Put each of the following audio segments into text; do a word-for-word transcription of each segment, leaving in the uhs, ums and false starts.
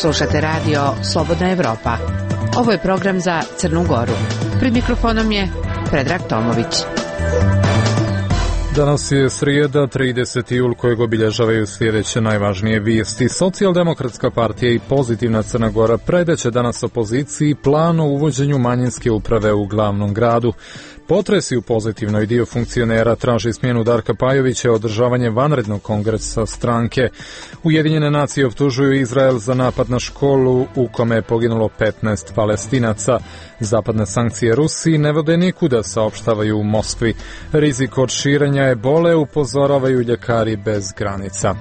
Slušate radio Slobodna Evropa. Ovo je program za Crnu Goru. Pred mikrofonom je Predrag Tomović. Danas je srijeda, trideseti jul, kojeg obilježavaju sljedeće najvažnije vijesti. Socijaldemokratska partija i Pozitivna Crna Gora predaće danas opoziciji plan o uvođenju manjinske uprave u glavnom gradu. Potresi u Pozitivnoj, dio funkcionera traži smjenu Darka Pajovića i održavanje vanrednog kongresa stranke. Ujedinjene nacije optužuju Izrael za napad na školu u kome je poginulo petnaest Palestinaca. Zapadne sankcije Rusiji ne vode nikuda, saopštavaju u Moskvi. Rizik od širenja ebole upozoravaju ljekari bez granica.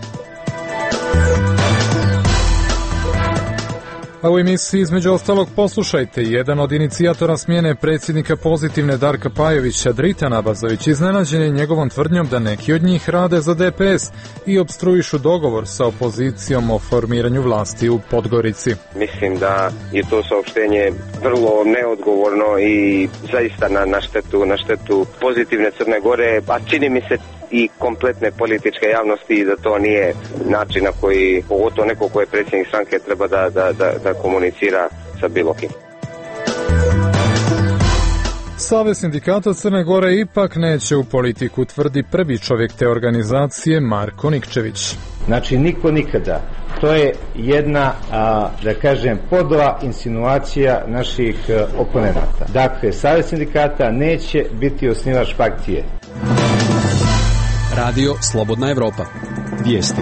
A u emisiji između ostalog poslušajte, jedan od inicijatora smjene predsjednika Pozitivne Darka Pajovića, Dritan Abazović, iznenađen je njegovom tvrdnjom da neki od njih rade za D P S i opstruišu dogovor sa opozicijom o formiranju vlasti u Podgorici. Mislim da je to saopštenje vrlo neodgovorno i zaista na, na, štetu, na štetu Pozitivne Crne Gore, a čini mi se i kompletne političke javnosti da to nije način na koji, pogotovo neko ko je predsjednik stranke, treba da, da, da, da komunicira sa bilo kim. Savez sindikata Crne Gore ipak neće u politiku, tvrdi prvi čovjek te organizacije, Marko Nikčević. Znači, niko nikada. To je jedna, a, da kažem, podla insinuacija naših a, oponenata. Dakle, Savez sindikata neće biti osnivač partije. Radio Slobodna Evropa. Vijesti.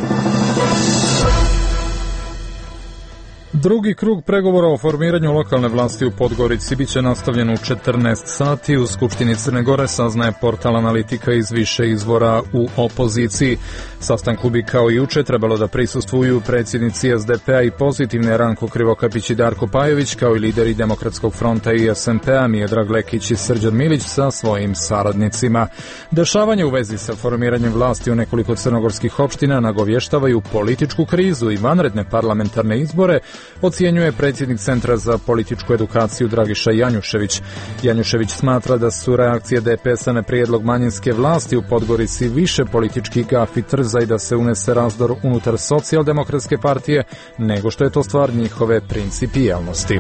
Drugi krug pregovora o formiranju lokalne vlasti u Podgorici biće nastavljen u četrnaest sati. U Skupštini Crne Gore, saznaje portal Analitika iz više izvora u opoziciji. Sastanku bi kao i juče trebalo da prisustvuju predsjednici S D P-a i Pozitivne Ranko Krivokapić i Darko Pajović, kao i lideri Demokratskog fronta i S N P-a Miodrag Lekić i Srđan Milić sa svojim saradnicima. Dešavanje u vezi sa formiranjem vlasti u nekoliko crnogorskih opština nagovještavaju političku krizu i vanredne parlamentarne izbore, ocjenjuje predsjednik Centra za političku edukaciju Dragiša Janjušević. Janjušević smatra da su reakcije D P S-a na prijedlog manjinske vlasti u Podgorici više politički gaf i trza i da se unese razdor unutar socijaldemokratske partije nego što je to stvar njihove principijelnosti.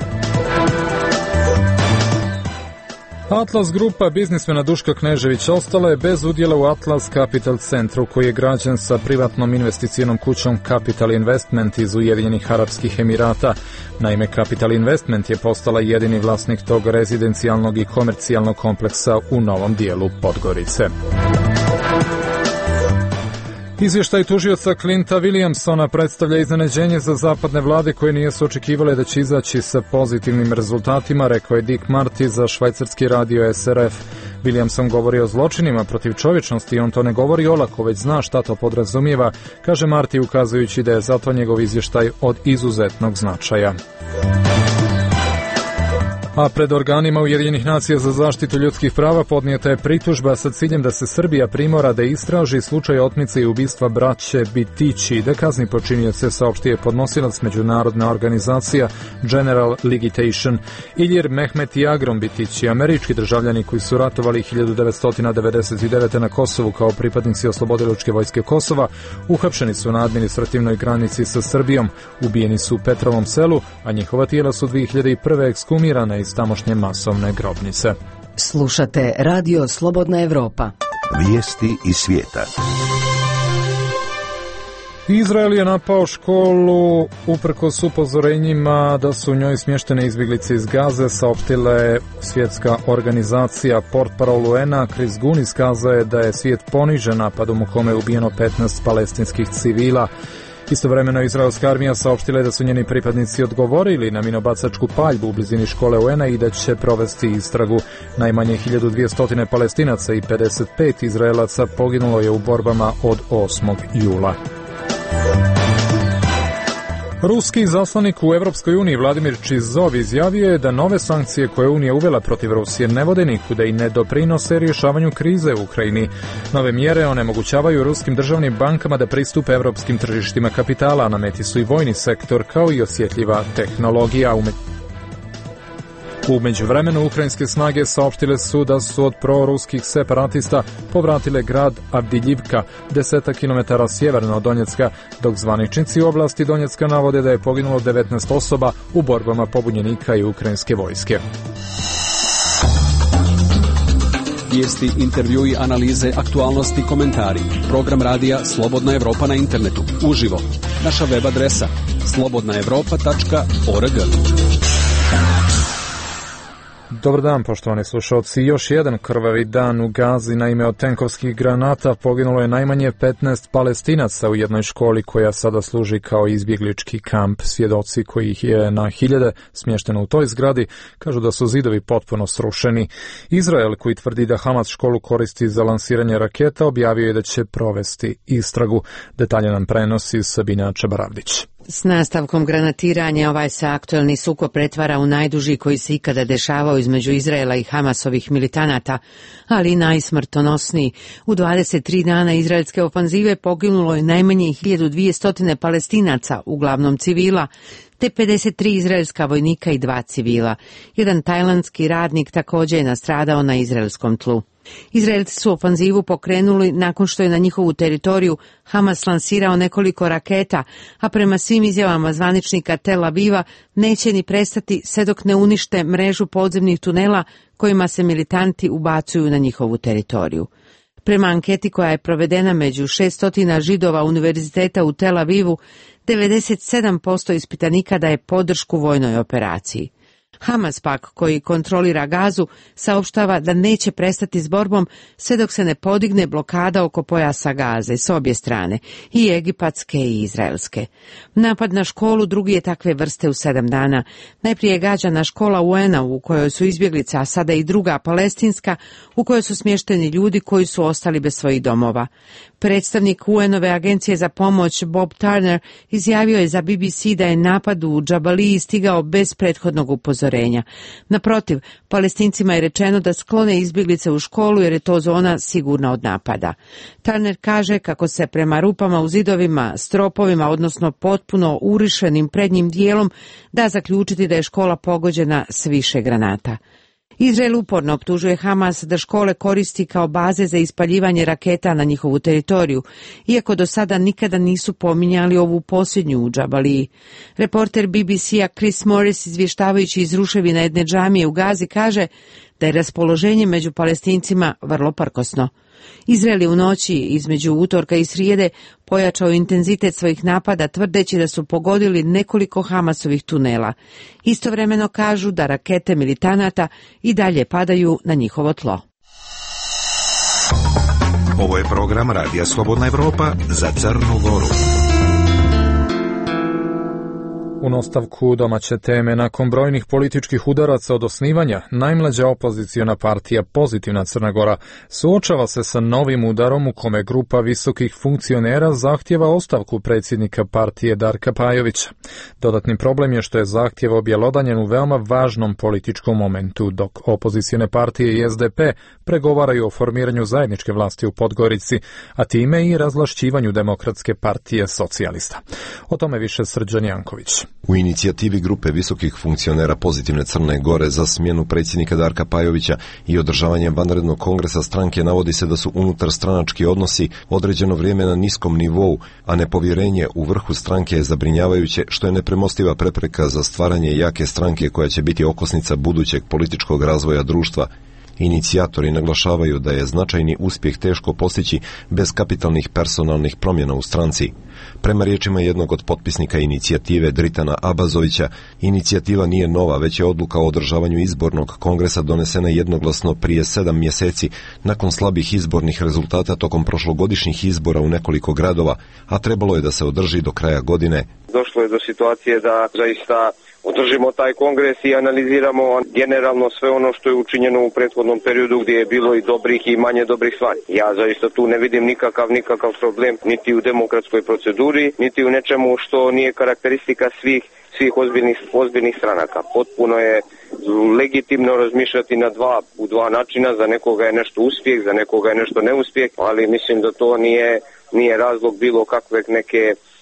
Atlas grupa biznismena Duška Kneževića ostala je bez udjela u Atlas Capital Centru, koji je građen sa privatnom investicijnom kućom Capital Investment iz Ujedinjenih Arapskih Emirata. Naime, Capital Investment je postala jedini vlasnik tog rezidencijalnog i komercijalnog kompleksa u novom dijelu Podgorice. Izvještaj tužioca Clinta Williamsona predstavlja iznenađenje za zapadne vlade koje nisu očekivale da će izaći sa pozitivnim rezultatima, rekao je Dick Marty za švajcarski radio S R F. Williamson govori o zločinima protiv čovječnosti i on to ne govori olako, već zna šta to podrazumijeva, kaže Marty, ukazujući da je zato njegov izvještaj od izuzetnog značaja. A pred organima Ujedinjenih nacija za zaštitu ljudskih prava podnijeta je pritužba sa ciljem da se Srbija primora da istraži slučaj otmice i ubistva braće Bitići i da kazni počinioce, saopštio je podnosilac međunarodna organizacija General Ligitation. Ilir Mehmet i Agrom Bitići, američki državljani koji su ratovali hiljadu devetsto devedeset devete. na Kosovu kao pripadnici Oslobodilačke vojske Kosova, uhapšeni su na administrativnoj granici sa Srbijom, ubijeni su u Petrovom selu, a njihova tijela su dvije hiljade prve. ekskumirana iz tamošnje masovne grobnice. Slušate radio Slobodna Evropa. Vijesti iz svijeta. Izrael je napao školu uprkos upozorenjima da su u njoj smještene izbjeglice iz Gaze, saopštila je svjetska organizacija. Portparol U N-a Chris Gunis kazao je da je svijet ponižen napadom u kome je ubijeno petnaest palestinskih civila. Istovremeno, izraelska armija saopštila je da su njeni pripadnici odgovorili na minobacačku paljbu u blizini škole U N-a i da će provesti istragu. Najmanje hiljadu dvjesto Palestinaca i pedeset pet Izraelaca poginulo je u borbama od osmog jula. Ruski izaslanik u Evropskoj uniji Vladimir Čizov izjavio je da nove sankcije koje Unija uvela protiv Rusije ne vode nikuda i ne doprinose rješavanju krize u Ukrajini. Nove mjere onemogućavaju ruskim državnim bankama da pristupe evropskim tržištima kapitala, a na meti su i vojni sektor kao i osjetljiva tehnologija. U međuvremenu ukrajinske snage saopštile su da su od proruskih separatista povratile grad Avdiljivka, desetak kilometara sjeverno od Donjecka, dok zvaničnici u oblasti Donjecka navode da je poginulo devetnaest osoba u borbama pobunjenika i ukrajinske vojske. Vijesti, intervjui, analize, aktualnosti, komentari. Program radija Slobodna Evropa na internetu. Uživo. Naša web adresa slobodna evropa tačka org. Dobar dan, poštovani slušalci. Još jedan krvavi dan u Gazi. Naime, od tenkovskih granata poginulo je najmanje petnaest Palestinaca u jednoj školi koja sada služi kao izbjeglički kamp. Svjedoci kojih je na hiljade smješteno u toj zgradi kažu da su zidovi potpuno srušeni. Izrael, koji tvrdi da Hamas školu koristi za lansiranje raketa, objavio je da će provesti istragu. Detalje nam prenosi Sabina Čabaravdić. S nastavkom granatiranja ovaj se aktuelni sukob pretvara u najduži koji se ikada dešavao između Izraela i Hamasovih militanata, ali i najsmrtonosniji. U dvadeset tri dana izraelske ofanzive poginulo je najmanje hiljadu dvjesto Palestinaca, uglavnom civila, te pedeset tri izraelska vojnika i dva civila. Jedan tajlandski radnik također je nastradao na izraelskom tlu. Izraelci su ofanzivu pokrenuli nakon što je na njihovu teritoriju Hamas lansirao nekoliko raketa, a prema svim izjavama zvaničnika Tel Aviva neće ni prestati sve dok ne unište mrežu podzemnih tunela kojima se militanti ubacuju na njihovu teritoriju. Prema anketi koja je provedena među šesto židova univerziteta u Tel Avivu, devedeset sedam posto ispitanika daje podršku vojnoj operaciji. Hamas pak, koji kontrolira Gazu, saopštava da neće prestati s borbom sve dok se ne podigne blokada oko pojasa Gaze s obje strane, i egipatske i izraelske. Napad na školu drugi je takve vrste u sedam dana. Najprije je gađana škola U N-a u kojoj su izbjeglice, a sada i druga palestinska, u kojoj su smješteni ljudi koji su ostali bez svojih domova. Predstavnik U N-ove agencije za pomoć Bob Turner izjavio je za B B C da je napad u Džabaliji stigao bez prethodnog upozorenja. Naprotiv, Palestincima je rečeno da sklone izbjeglice u školu jer je to zona sigurna od napada. Turner kaže kako se prema rupama u zidovima, stropovima, odnosno potpuno urišenim prednjim dijelom, da zaključiti da je škola pogođena s više granata. Izrael uporno optužuje Hamas da škole koristi kao baze za ispaljivanje raketa na njihovu teritoriju, iako do sada nikada nisu pominjali ovu posljednju u Džabaliji. Reporter B B C-a Chris Morris, izvještavajući iz ruševina jedne džamije u Gazi, kaže da je raspoloženje među Palestincima vrlo prkosno. Izrael je u noći između utorka i srijede pojačao intenzitet svojih napada, tvrdeći da su pogodili nekoliko Hamasovih tunela. Istovremeno kažu da rakete militanata i dalje padaju na njihovo tlo. Ovo je program Radija Slobodna Evropa za Crnu Goru. U nastavku domaće teme, nakon brojnih političkih udaraca od osnivanja, najmlađa opoziciona partija Pozitivna Crna Gora suočava se sa novim udarom u kome grupa visokih funkcionera zahtjeva ostavku predsjednika partije Darka Pajovića. Dodatni problem je što je zahtjev objelodanjen u veoma važnom političkom momentu, dok opozicione partije i S D P pregovaraju o formiranju zajedničke vlasti u Podgorici, a time i razvlašćivanju Demokratske partije socijalista. O tome više Srđan Janković. U inicijativi grupe visokih funkcionera Pozitivne Crne Gore za smjenu predsjednika Darka Pajovića i održavanje vanrednog kongresa stranke navodi se da su unutar stranački odnosi određeno vrijeme na niskom nivou, a nepovjerenje u vrhu stranke je zabrinjavajuće, što je nepremostiva prepreka za stvaranje jake stranke koja će biti okosnica budućeg političkog razvoja društva. Inicijatori naglašavaju da je značajni uspjeh teško postići bez kapitalnih personalnih promjena u stranci. Prema riječima jednog od potpisnika inicijative Dritana Abazovića, inicijativa nije nova, već je odluka o održavanju izbornog kongresa donesena jednoglasno prije sedam mjeseci, nakon slabih izbornih rezultata tokom prošlogodišnjih izbora u nekoliko gradova, a trebalo je da se održi do kraja godine. Došlo je do situacije da zaista održimo taj kongres i analiziramo generalno sve ono što je učinjeno u prethodnom periodu gdje je bilo i dobrih i manje dobrih stvari. Ja zaista tu ne vidim nikakav nikakav problem niti u demokratskoj proceduri, niti u nečemu što nije karakteristika svih svih ozbiljnih, ozbiljnih stranaka. Potpuno je legitimno razmišljati na dva, u dva načina, za nekoga je nešto uspjeh, za nekoga je nešto neuspjeh, ali mislim da to nije, nije razlog bilo kakve neke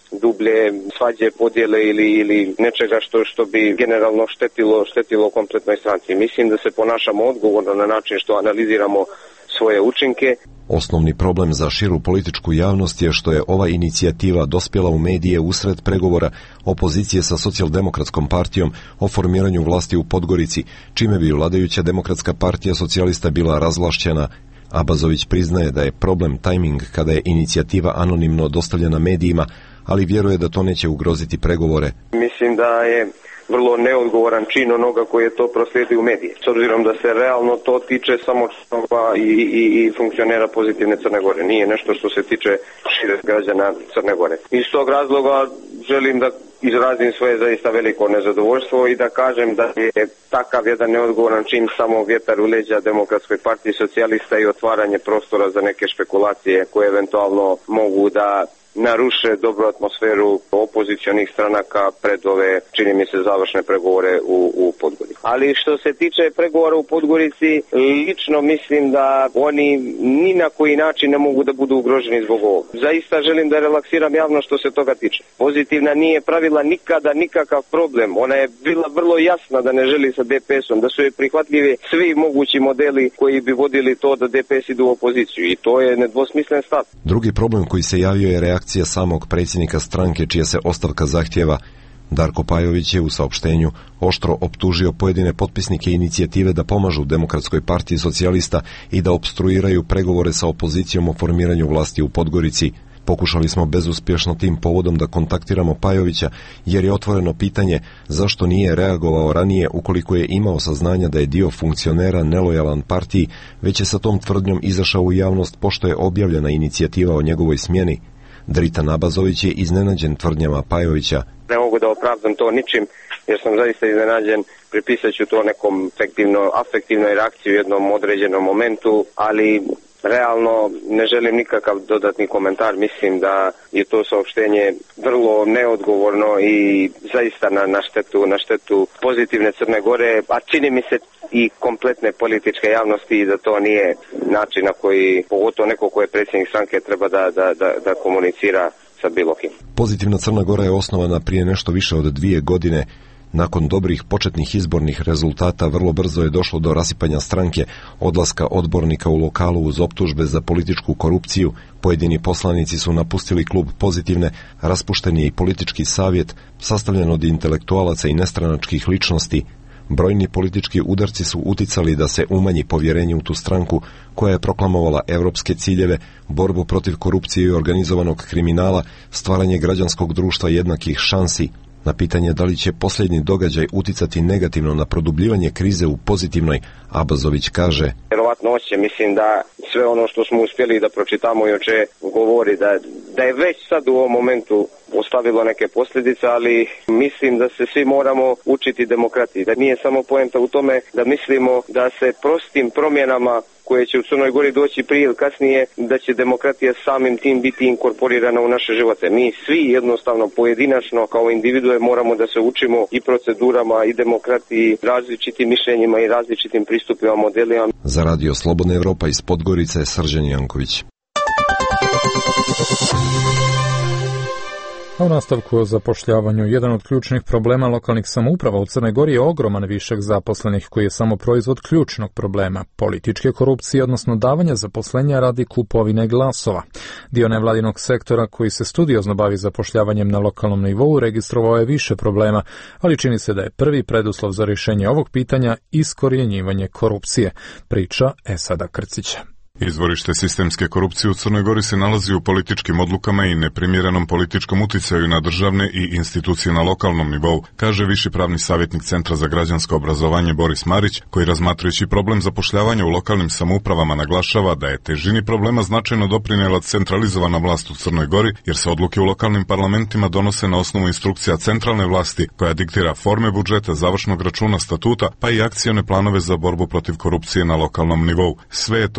dublje svađe, podjele ili, ili nečega što, što bi generalno štetilo, štetilo kompletnoj stranci. Mislim da se ponašamo odgovorno na način što analiziramo svoje učinke. Osnovni problem za širu političku javnost je što je ova inicijativa dospjela u medije usred pregovora opozicije sa Socijaldemokratskom partijom o formiranju vlasti u Podgorici, čime bi vladajuća Demokratska partija socijalista bila razvlašćena. Abazović priznaje da je problem tajming kada je inicijativa anonimno dostavljena medijima, ali vjeruje da to neće ugroziti pregovore. Mislim da je vrlo neodgovoran čin onoga koji je to proslijedio u medije. S obzirom da se realno to tiče samo članova i, i, i funkcionera pozitivne Crne Gore. Nije nešto što se tiče šire građana Crne Gore. Iz tog razloga želim da izrazim svoje zaista veliko nezadovoljstvo i da kažem da je takav jedan neodgovoran čin samo vjetar u leđa Demokratskoj partiji socijalista i otvaranje prostora za neke špekulacije koje eventualno mogu da naruše dobru atmosferu opozicionih stranaka pred ove, čini mi se, završne pregovore u, u Podgorici. Ali što se tiče pregovora u Podgorici, lično mislim da oni ni na koji način ne mogu da budu ugroženi zbog ovog. Zaista želim da relaksiram javno što se toga tiče. Pozitivna nije pravila nikada nikakav problem. Ona je bila vrlo jasna da ne želi sa D P S-om, da su joj prihvatljivi svi mogući modeli koji bi vodili to da D P S idu u opoziciju i to je nedvosmislen stav. Drugi problem koji se javio je reakcija samog predsjednika stranke čija se ostavka zahtjeva. Darko Pajović je u saopštenju oštro optužio pojedine potpisnike inicijative da pomažu Demokratskoj partiji socijalista i da opstruiraju pregovore sa opozicijom o formiranju vlasti u Podgorici. Pokušali smo bezuspješno tim povodom da kontaktiramo Pajovića, jer je otvoreno pitanje zašto nije reagovao ranije ukoliko je imao saznanja da je dio funkcionera nelojalan partiji, već je sa tom tvrdnjom izašao u javnost pošto je objavljena inicijativa o njegovoj smjeni. Dritan Abazović je iznenađen tvrdnjama Pajovića. Ne mogu da opravdam to ničim, jer sam zaista iznenađen. Pripisat ću to nekom afektivno, afektivnoj reakciji u jednom određenom momentu, ali realno ne želim nikakav dodatni komentar. Mislim da je to saopštenje vrlo neodgovorno i zaista na, na, štetu, na štetu pozitivne Crne Gore, a čini mi se i kompletne političke javnosti i da to nije način na koji, pogotovo neko ko je predsjednik stranke, treba da, da, da, da komunicira sa bilo kim. Pozitivna Crna Gora je osnovana prije nešto više od dvije godine. Nakon dobrih početnih izbornih rezultata vrlo brzo je došlo do rasipanja stranke, odlaska odbornika u lokalu uz optužbe za političku korupciju. Pojedini poslanici su napustili klub Pozitivne, raspušten je i politički savjet, sastavljen od intelektualaca i nestranačkih ličnosti. Brojni politički udarci su uticali da se umanji povjerenje u tu stranku koja je proklamovala evropske ciljeve, borbu protiv korupcije i organizovanog kriminala, stvaranje građanskog društva jednakih šansi. Na pitanje da li će posljednji događaj uticati negativno na produbljivanje krize u Pozitivnoj, Abazović kaže: vjerovatno hoće, mislim da sve ono što smo uspjeli da pročitamo juče govori da, da je već sad u ovom momentu ostavilo neke posljedice, ali mislim da se svi moramo učiti demokratiji, da nije samo poenta u tome da mislimo da se prostim promjenama koje će u Crnoj Gori doći prije ili kasnije, da će demokratija samim tim biti inkorporirana u naše živote. Mi svi jednostavno pojedinačno kao individue moramo da se učimo i procedurama i demokratiji, različitim mišljenjima i različitim pristupima, modelima. Za Radio Slobodna Evropa iz Podgorice, Srđan Janković. A u nastavku o zapošljavanju, jedan od ključnih problema lokalnih samouprava u Crnoj Gori je ogroman višak zaposlenih koji je samo proizvod ključnog problema, političke korupcije, odnosno davanja zaposlenja radi kupovine glasova. Dio nevladinog sektora koji se studiozno bavi zapošljavanjem na lokalnom nivou registrovao je više problema, ali čini se da je prvi preduslov za rješenje ovog pitanja iskorjenjivanje korupcije, priča Esada Krcića. Izvorište sistemske korupcije u Crnoj Gori se nalazi u političkim odlukama i neprimjerenom političkom uticaju na državne i institucije na lokalnom nivou, kaže viši pravni savjetnik Centra za građansko obrazovanje Boris Marić, koji razmatrajući problem zapošljavanja u lokalnim samoupravama naglašava da je težini problema značajno doprinijela centralizovana vlast u Crnoj Gori, jer se odluke u lokalnim parlamentima donose na osnovu instrukcija centralne vlasti, koja diktira forme budžeta, završnog računa, statuta, pa i akcione planove za borbu protiv korupcije na lokalnom nivou. Sve je to loše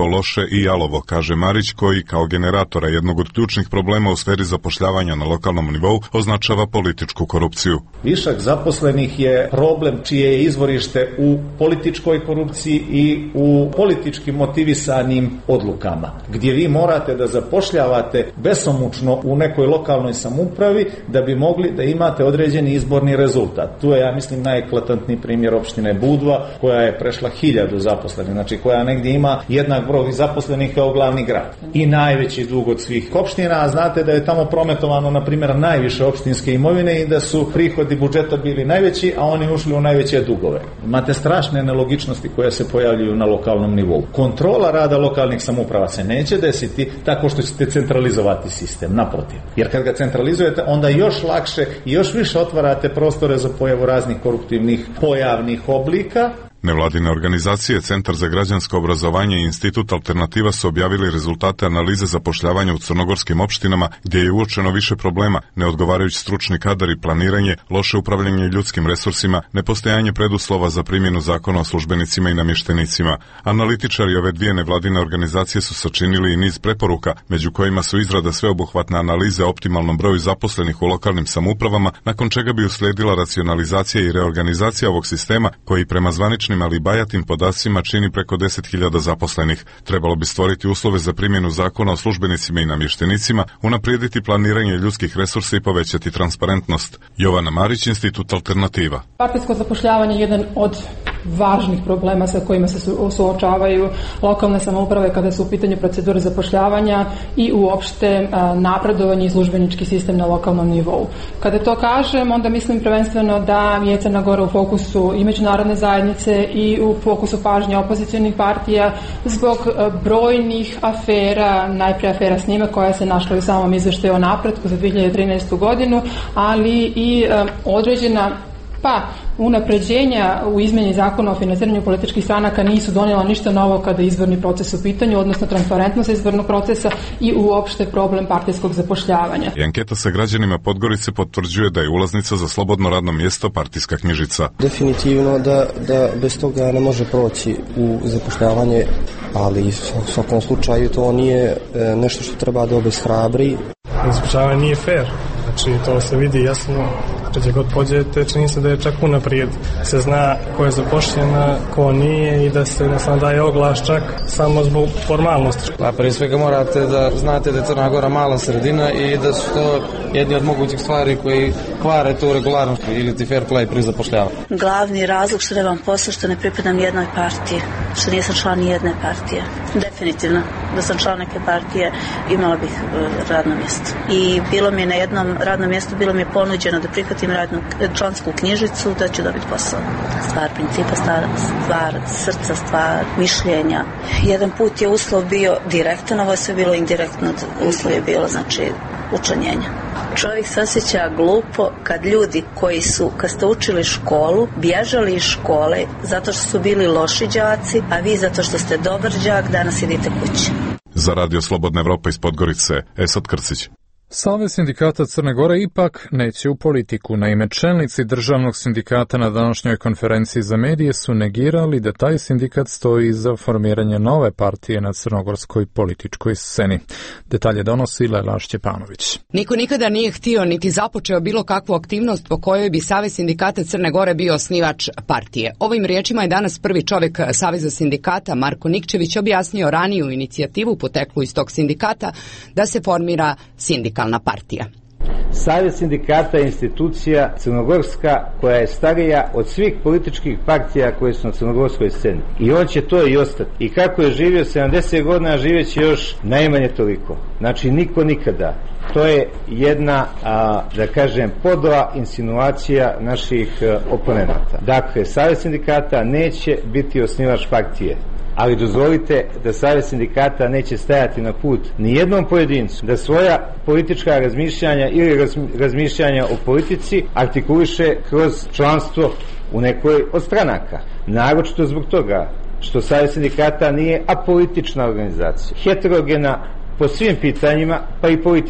i jalovo, kaže Marić, koji kao generatora jednog od ključnih problema u sferi zapošljavanja na lokalnom nivou označava političku korupciju. Višak zaposlenih je problem čije je izvorište u političkoj korupciji i u politički motivisanim odlukama, gdje vi morate da zapošljavate besomučno u nekoj lokalnoj samoupravi da bi mogli da imate određeni izborni rezultat. Tu je, ja mislim, najeklatantniji primjer opštine Budva, koja je prešla hiljadu zaposlenih, znači koja negdje ima jednak broj zaposlenih kao glavni grad. I najveći dug od svih opština, a znate da je tamo prometovano, na primjer, najviše opštinske imovine i da su prihodi budžeta bili najveći, a oni ušli u najveće dugove. Imate strašne nelogičnosti koje se pojavljuju na lokalnom nivou. Kontrola rada lokalnih samouprava se neće desiti tako što ćete centralizovati sistem, naprotiv. Jer kad ga centralizujete, onda još lakše i još više otvarate prostore za pojavu raznih koruptivnih pojavnih oblika. Nevladine organizacije, Centar za građansko obrazovanje i Institut Alternativa su objavili rezultate analize zapošljavanja u crnogorskim opštinama, gdje je uočeno više problema, neodgovarajući stručni kadar i planiranje, loše upravljanje ljudskim resursima, nepostojanje preduslova za primjenu zakona o službenicima i namještenicima. Analitičari ove dvije nevladine organizacije su sačinili i niz preporuka, među kojima su izrada sveobuhvatne analize o optimalnom broju zaposlenih u lokalnim samoupravama, nakon čega bi uslijedila racionalizacija i reorganizacija ovog sistema, koji prema zvaničnim ali bajatim podacima čini preko deset hiljada zaposlenih. Trebalo bi stvoriti uslove za primjenu zakona o službenicima i namještenicima, unaprijediti planiranje ljudskih resursa i povećati transparentnost. Jovana Marić, Institut Alternativa. Partijsko zapošljavanje je jedan od važnih problema sa kojima se suočavaju lokalne samouprave kada su u pitanju procedure zapošljavanja i uopšte napredovanje i službenički sistem na lokalnom nivou. Kada to kažem, onda mislim prvenstveno da je Crna Gora u fokusu i međunarodne zajednice i u fokusu pažnje opozicionih partija zbog brojnih afera, najprije afera Snime koja se našla u samom izveštaju o napretku za dvije hiljade trinaestu godinu, ali i određena pa unapređenja u izmjeni zakona o financiranju političkih stranaka nisu donijela ništa novo kada je izborni proces u pitanju, odnosno transparentnost izbornog procesa i uopšte problem partijskog zapošljavanja. I anketa sa građanima Podgorice potvrđuje da je ulaznica za slobodno radno mjesto partijska knjižica. Definitivno da, da bez toga ne može proći u zapošljavanje, ali u svakom slučaju to nije nešto što treba da obeshrabri. Zapošljavanje nije fair, znači to se vidi jasno. Gdje god pođete, čini se da je čak unaprijed se zna ko je zapošljena, ko nije i da se jednostavno daje oglas čak samo zbog formalnosti. Pa prije svega morate da znate da je Crna Gora mala sredina i da su to jedni od mogućih stvari koji kvare tu regularnost ili ti fair play pri zapošljavanju. Glavni razlog što nemam posao, što ne pripadam jednoj partiji, što nisam član ni jedne partije. Definitivno, da sam član neke partije imala bih radno mjesto. I bilo mi je na jednom radnom mjestu, bilo mi je ponuđeno da prihvatim radnu člansku knjižicu, da ću dobiti posao. Stvar principa, stvar, stvar srca, stvar mišljenja. Jedan put je uslov bio direktan, ovo je sve bilo indirektno, uslov je bilo znači učlanjenja. Čovjek se osjeća glupo kad ljudi koji su, kad ste učili školu, bježali iz škole zato što su bili loši đaci, a vi zato što ste dobar đak, danas idite kući. Za Radio Slobodna Evropa iz Podgorice, Esad Krcić. Savez sindikata Crne Gore ipak neće u politiku. Naime, čelnici državnog sindikata na današnjoj konferenciji za medije su negirali da taj sindikat stoji za formiranje nove partije na crnogorskoj političkoj sceni. Detalje donosi Lela Šćepanović. Niko nikada nije htio niti započeo bilo kakvu aktivnost po kojoj bi Savez sindikata Crne Gore bio osnivač partije. Ovim riječima je danas prvi čovjek Saveza sindikata, Marko Nikčević, objasnio raniju inicijativu poteklu iz tog sindikata da se formira sindikat. Partija. Savez sindikata je institucija crnogorska koja je starija od svih političkih partija koje su na crnogorskoj sceni. I on će to i ostati. I kako je živio sedamdeset godina, živjet će još najmanje toliko. Znači niko nikada. To je jedna, a, da kažem, podla insinuacija naših a, oponenata. Dakle, Savez sindikata neće biti osnivač partije. Ali dozvolite da Savez sindikata neće stajati na put ni jednom pojedincu da svoja politička razmišljanja ili razmišljanja o politici artikuliše kroz članstvo u nekoj od stranaka. Naročito zbog toga što Savez sindikata nije apolitična organizacija, heterogena po svim pitanjima, pa i političkim.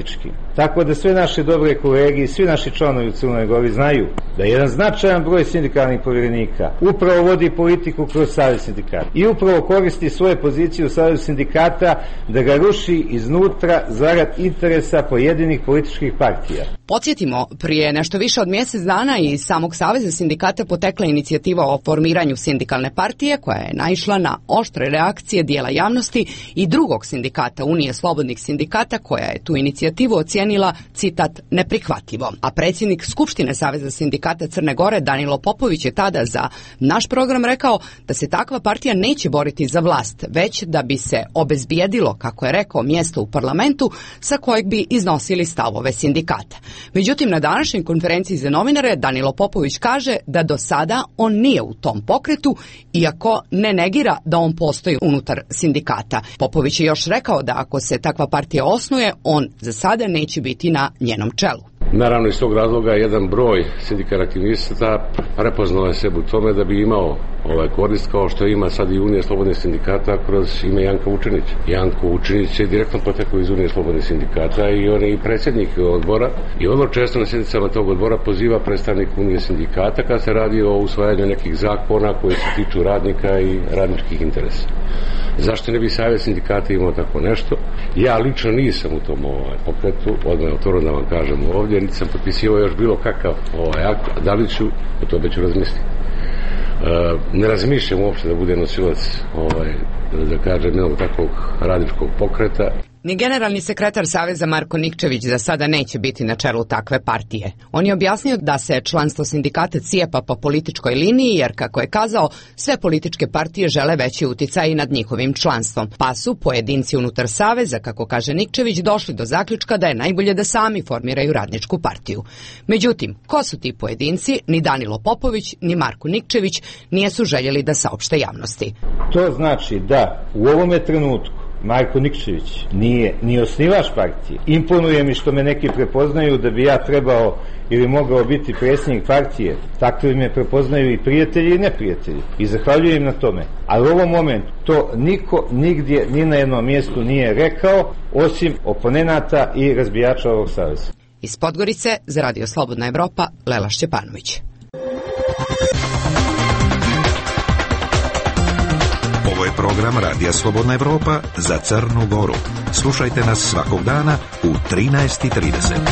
Tako da sve naše dobre kolege i svi naši članovi u Crnoj Gori znaju da jedan značajan broj sindikalnih povjerenika upravo vodi politiku kroz Savez sindikata i upravo koristi svoje pozicije u Savezu sindikata da ga ruši iznutra zarad interesa pojedinih političkih partija. Podsjetimo, prije nešto više od mjesec dana iz samog Saveza sindikata potekla inicijativa o formiranju sindikalne partije koja je naišla na oštre reakcije dijela javnosti i drugog sindikata Unije slobodnih sindikata koja je tu inicijativu ocijenila, citat, neprihvatljivo. A predsjednik Skupštine Saveza sindikata Crne Gore Danilo Popović je tada za naš program rekao da se takva partija neće boriti za vlast, već da bi se obezbijedilo, kako je rekao, mjesto u parlamentu sa kojeg bi iznosili stavove sindikata. Međutim, na današnjoj konferenciji za novinare Danilo Popović kaže da do sada on nije u tom pokretu, iako ne negira da on postoji unutar sindikata. Popović je još rekao da ako se takva partija osnuje, on za sada neće biti na njenom čelu. Naravno, iz tog razloga jedan broj sindikalnih aktivista prepoznao je sebe u tome da bi imao ovaj korist kao što ima sad i Unija slobodnih sindikata kroz ime Janka Vučinića. Janko Vučinić je direktno potekao iz Unije slobodnih sindikata i on je i predsjednik odbora i vrlo često na sjednicama tog odbora poziva predstavnik Unije sindikata kad se radi o usvajanju nekih zakona koji se tiču radnika i radničkih interesa. Zašto ne bi Savez sindikata imao tako nešto? Ja lično nisam u tom ovaj, pokretu, odmah otvoreno da vam kažem ovdje, niti sam potpisivao još bilo kakav ovaj akt, da li ću, o tome ću razmisliti. E, ne razmišljam uopšte da bude nosilac, ovaj, da kažem, jednog takvog radničkog pokreta. Ni generalni sekretar Saveza Marko Nikčević za sada neće biti na čelu takve partije. On je objasnio da se članstvo sindikata cijepa po političkoj liniji, jer, kako je kazao, sve političke partije žele veći uticaj nad njihovim članstvom. Pa su pojedinci unutar Saveza, kako kaže Nikčević, došli do zaključka da je najbolje da sami formiraju radničku partiju. Međutim, ko su ti pojedinci, ni Danilo Popović, ni Marko Nikčević nisu željeli da saopšte javnosti. To znači da u ovome trenutku Marko Nikčević nije ni osnivač partije. Imponuje mi što me neki prepoznaju da bi ja trebao ili mogao biti predsjednik partije. Tako me prepoznaju i prijatelji i neprijatelji. I zahvaljujem na tome. Ali u ovom momentu to niko nigdje ni na jednom mjestu nije rekao, osim oponenata i razbijača ovog saveza. Iz Podgorice za Radio Slobodna Evropa, Lela Šćepanović. Ovo je program Radija Slobodna Evropa za Crnu Goru. Slušajte nas svakog dana u trinaest i trideset.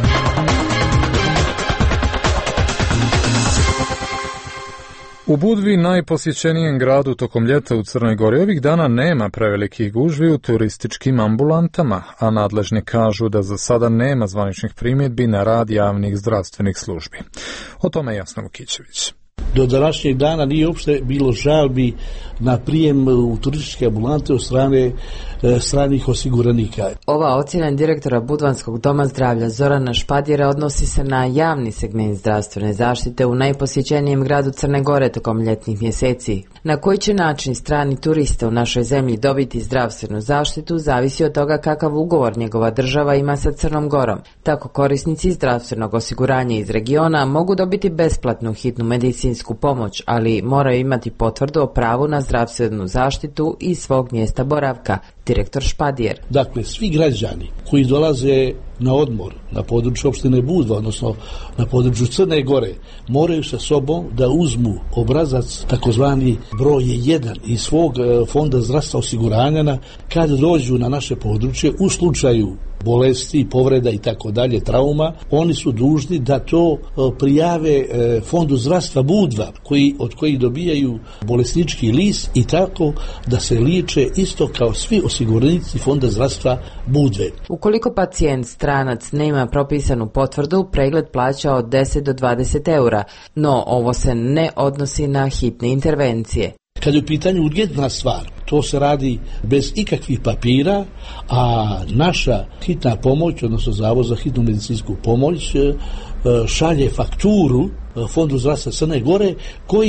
U Budvi, najposjećenijem gradu tokom ljeta u Crnoj Gori, ovih dana nema prevelikih gužvi u turističkim ambulantama, a nadležni kažu da za sada nema zvaničnih primjedbi na rad javnih zdravstvenih službi. O tome je Jasna Vukićević. Do današnjeg dana nije uopšte bilo žalbi na prijem u turističke ambulante od strane e, stranih osiguranika. Ova ocjena direktora Budvanskog doma zdravlja Zorana Špadjera odnosi se na javni segment zdravstvene zaštite u najposjećenijem gradu Crne Gore tokom ljetnih mjeseci. Na koji će način strani turiste u našoj zemlji dobiti zdravstvenu zaštitu zavisi od toga kakav ugovor njegova država ima sa Crnom Gorom. Tako korisnici zdravstvenog osiguranja iz regiona mogu dobiti besplatnu hitnu medicinsku pomoć, ali moraju imati potvrdu o pravu na zdravstvenu zaštitu iz svog mjesta boravka, direktor Špadjer. Dakle, svi građani koji dolaze na odmor na području opštine Budva, odnosno na području Crne Gore, moraju sa sobom da uzmu obrazac takozvani broj jedan iz svog fonda zdravstva osiguranja kad dođu na naše područje u slučaju bolesti, povreda i tako dalje, trauma, oni su dužni da to prijave fondu zdravstva Budva, koji, od kojih dobijaju bolesnički list i tako da se liječe isto kao svi osiguranici fonda zdravstva Budve. Ukoliko pacijent stranac nema propisanu potvrdu, pregled plaća od deset do dvadeset eura, no ovo se ne odnosi na hitne intervencije. Kad je u pitanju urgentna stvar, to se radi bez ikakvih papira, a naša hitna pomoć, odnosno Zavod za hitnu medicinsku pomoć, šalje fakturu Fondu zdravstva Crne Gore, koji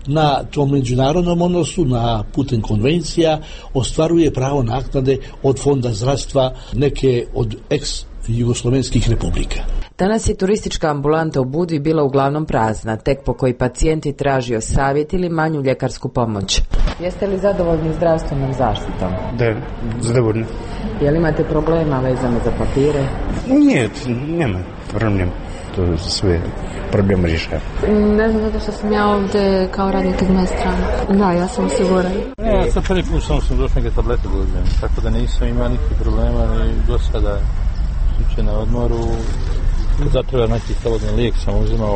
na tom međunarodnom odnosu, na putem konvencija, ostvaruje pravo naknade od fonda zdravstva neke od ex-jugoslovenskih republika. Danas je turistička ambulanta u Budvi bila uglavnom prazna, tek po koji pacijenti tražio savjet ili manju ljekarsku pomoć. Jeste li zadovoljni zdravstvenom zaštitom? Da, zadovoljni. Je li imate problema vezano za papire? Nije, nema problem. To sve probleme rješava. Ne znam, zato što sam ja ovdje kao radnik iz moje strane. Da, ja sam osiguran. Ne, ja sam prvi put sam sam došao neke tablete dođem, tako da nisam imao nikakvih problema ni do sada uče na odmoru. Zatreba neki slobodni lijek sam uzimao,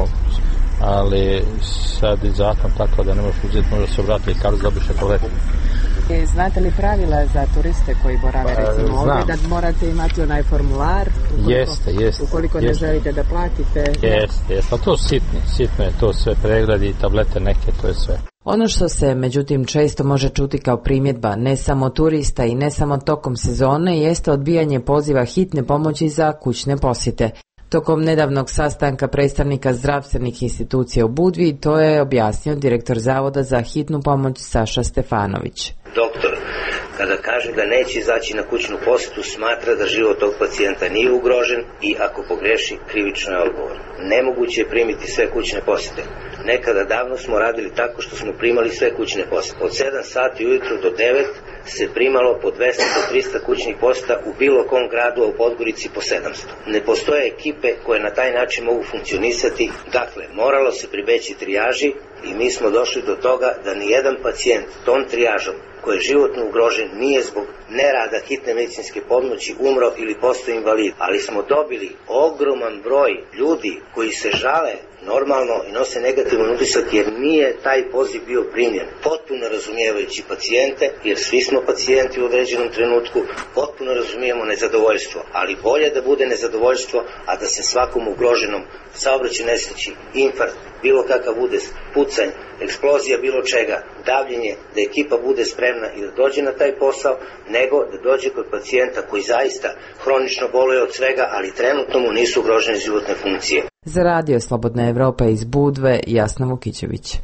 ali sad je zakon tako da ne možeš uzeti, možda se obrati i karu dobiš tablete. Znate li pravila za turiste koji borave recimo ovdje, da morate imati onaj formular? Ukoliko, jeste, jeste. Ukoliko jeste. ne želite da platite? Jeste, jeste, ali to sitno, sitno je to sve, pregledi, tablete neke, to je sve. Ono što se međutim često može čuti kao primjedba ne samo turista i ne samo tokom sezone jeste odbijanje poziva hitne pomoći za kućne posjete. Tokom nedavnog sastanka predstavnika zdravstvenih institucija u Budvi to je objasnio direktor Zavoda za hitnu pomoć Saša Stefanović. Doktor, kada kaže da neće izaći na kućnu posjetu, smatra da život tog pacijenta nije ugrožen i ako pogreši, krivično je odgovoran. Nemoguće je primiti sve kućne posjete. Nekada davno smo radili tako što smo primali sve kućne posjete. Od sedam sati ujutru do devet se primalo po dvesta do trista kućnih posjeta u bilo kom gradu, a u Podgorici po sedamsto. Ne postoje ekipe koje na taj način mogu funkcionisati, dakle moralo se pribeći trijaži i mi smo došli do toga da nijedan pacijent tom trijažom koji je životno ugrožen nije zbog nerada hitne medicinske pomoći umro ili postao invalid, ali smo dobili ogroman broj ljudi koji se žale normalno i nose negativan utisak jer nije taj poziv bio primljen. Potpuno razumijevajući pacijente, jer svi smo pacijenti u određenom trenutku, potpuno razumijemo nezadovoljstvo, ali bolje da bude nezadovoljstvo, a da se svakom ugroženom saobraćaj nesreći, infarkt, bilo kakav udes, pucanj, eksplozija bilo čega, davljenje, da ekipa bude spremna i da dođe na taj posao, nego da dođe kod pacijenta koji zaista hronično boluje od svega, ali trenutno mu nisu ugrožene životne funkcije. Za radio Slobodna Evropa iz Budve, Jasna Vukićević.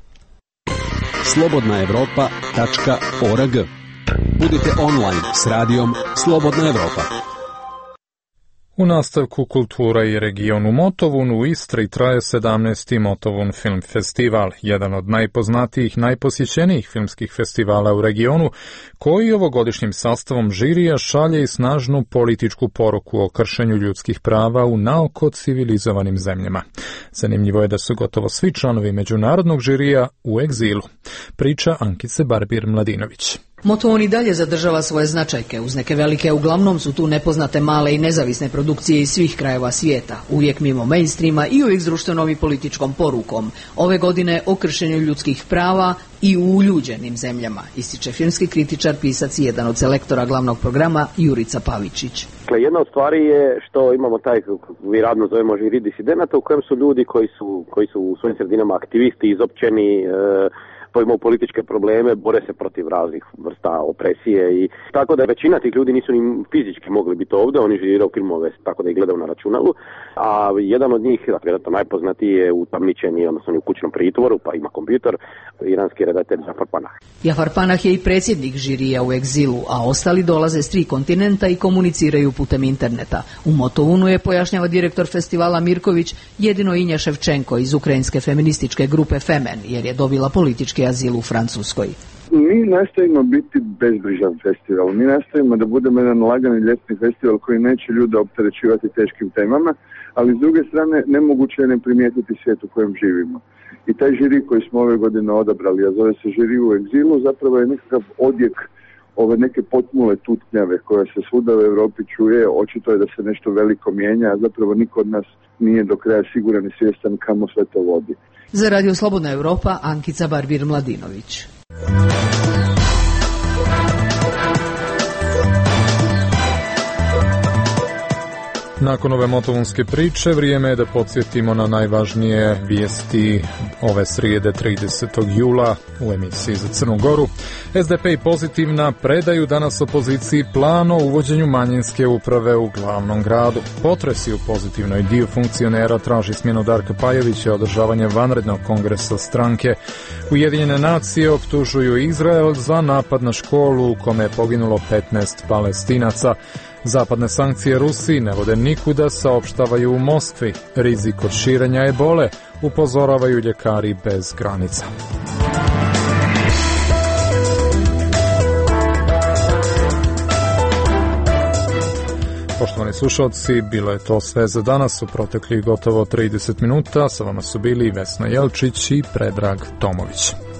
slobodna evropa tačka org. Budite online s radijom Slobodna Evropa. U nastavku kultura i region u Motovunu u Istri traje sedamnaesti Motovun film festival, jedan od najpoznatijih, najposjećenijih filmskih festivala u regionu, koji ovogodišnjim sastavom žirija šalje i snažnu političku poruku o kršenju ljudskih prava u naoko civilizovanim zemljama. Zanimljivo je da su gotovo svi članovi međunarodnog žirija u egzilu. Priča Ankice Barbir-Mladinović. Motovun i dalje zadržava svoje značajke, uz neke velike uglavnom su tu nepoznate male i nezavisne produkcije iz svih krajeva svijeta, uvijek mimo mainstreama i uvijek s društvenom i političkom porukom. Ove godine o kršenju ljudskih prava i u uljuđenim zemljama, ističe filmski kritičar, pisac i jedan od selektora glavnog programa Jurica Pavičić. Dakle, jedna od stvari je što imamo taj, vi radno zovemo žiri disidenata, u kojem su ljudi koji su, koji su u svojim sredinama aktivisti, izopćeni, e, koji imaju političke probleme, bore se protiv raznih vrsta opresije i tako da većina tih ljudi nisu ni fizički mogli biti ovdje, oni žiraju filmove tako da ih gledaju na računalu, a jedan od njih, dakle, to najpoznatiji je utamničeni, odnosno u kućnom pritvoru, pa ima kompjuter, iranski redatelj Jafar Panah. Jafar Panah je i predsjednik žirija u egzilu, a ostali dolaze s tri kontinenta i komuniciraju putem interneta. U Motovunu je, pojašnjava direktor festivala Mirković, jedino Inja Ševčenko iz ukrajinske feminističke grupe Femen, jer je dobila politički azil u Francuskoj. Mi nastavimo biti bezbrižan festival. Mi nastavimo da budemo jedan lagani ljetni festival koji neće ljude opterećivati teškim temama, ali s druge strane nemoguće je ne primijetiti svijet u kojem živimo. I taj žiri koji smo ove godine odabrali, a zove se žiri u egzilu, zapravo je nekakav odjek ove neke potmule tutnjave koja se svuda u Europi čuje. Očito je da se nešto veliko mijenja, a zapravo niko od nas nije do kraja siguran i svjestan kamo sve to vodi. Za Radio Slobodna Evropa, Ankica Barbir-Mladinović. Nakon ove motovunske priče, vrijeme je da podsjetimo na najvažnije vijesti ove srijede tridesetog jula u emisiji za Crnu Goru. S D P i Pozitivna predaju danas opoziciji plan o uvođenju manjinske uprave u glavnom gradu. Potresi u Pozitivnoj, dio funkcionera traži smjenu Darka Pajovića i održavanje vanrednog kongresa stranke. Ujedinjene nacije optužuju Izrael za napad na školu u kome je poginulo petnaest Palestinaca. Zapadne sankcije Rusiji ne vode nikuda, saopštavaju u Moskvi. Rizik od širenja ebole upozoravaju ljekari bez granica. Poštovani slušalci, bilo je to sve za danas. U proteklih gotovo trideset minuta sa vama su bili Vesna Jelčić i Predrag Tomović.